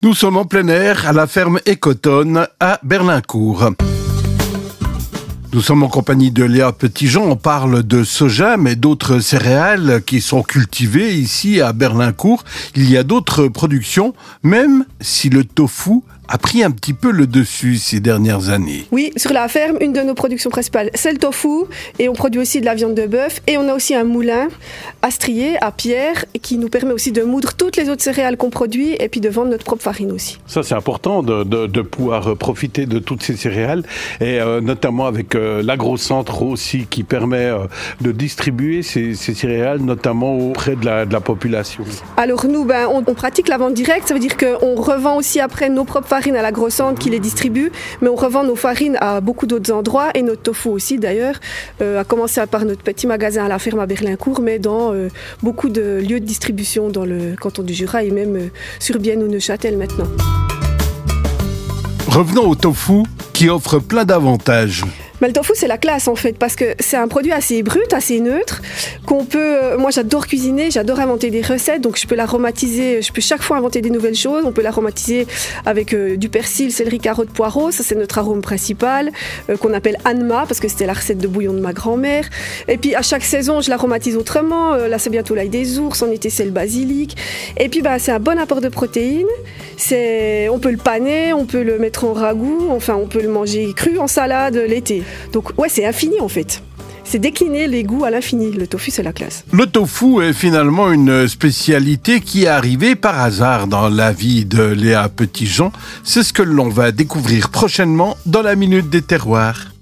Nous sommes en plein air à la ferme Écotonne à Berlincourt. Nous sommes en compagnie de Léa Petitjean. On parle de soja, mais d'autres céréales qui sont cultivées ici à Berlincourt. Il y a d'autres productions, même si le tofu a pris un petit peu le dessus ces dernières années. Oui, sur la ferme, une de nos productions principales, c'est le tofu. Et on produit aussi de la viande de bœuf. Et on a aussi un moulin à strier, à pierre, qui nous permet aussi de moudre toutes les autres céréales qu'on produit et puis de vendre notre propre farine aussi. Ça, c'est important de pouvoir profiter de toutes ces céréales, et notamment avec l'agrocentre aussi, qui permet de distribuer ces céréales, notamment auprès de la population. Alors nous, on pratique la vente directe. Ça veut dire qu'on revend aussi après nos propres farines à l'agrocentre qui les distribue, mais on revend nos farines à beaucoup d'autres endroits, et notre tofu aussi d'ailleurs, à commencer par notre petit magasin à la ferme à Berlincourt, mais dans beaucoup de lieux de distribution dans le canton du Jura et même sur Bienne ou Neuchâtel maintenant. Revenons au tofu qui offre plein d'avantages. Mais le tofu, c'est la classe en fait, parce que c'est un produit assez brut, assez neutre, qu'on peut... Moi, j'adore cuisiner, j'adore inventer des recettes, donc je peux l'aromatiser, je peux chaque fois inventer des nouvelles choses. On peut l'aromatiser avec du persil, céleri, carotte, poireau, ça c'est notre arôme principal, qu'on appelle Anma, parce que c'était la recette de bouillon de ma grand-mère. Et puis à chaque saison, je l'aromatise autrement. Là, c'est bientôt l'ail des ours, en été, c'est le basilic. Et puis, c'est un bon apport de protéines. On peut le paner, on peut le mettre en ragoût, enfin, on peut le manger cru en salade l'été. Donc ouais, c'est infini en fait. C'est décliner les goûts à l'infini. Le tofu, c'est la classe. Le tofu est finalement une spécialité qui est arrivée par hasard dans la vie de Léa Petitjean. C'est ce que l'on va découvrir prochainement dans la Minute des Terroirs.